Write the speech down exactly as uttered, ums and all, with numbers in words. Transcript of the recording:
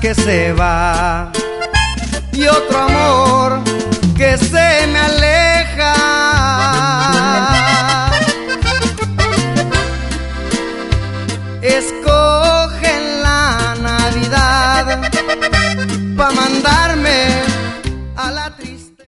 que se va y otro amor que se me aleja. Escoge la Navidad pa' mandar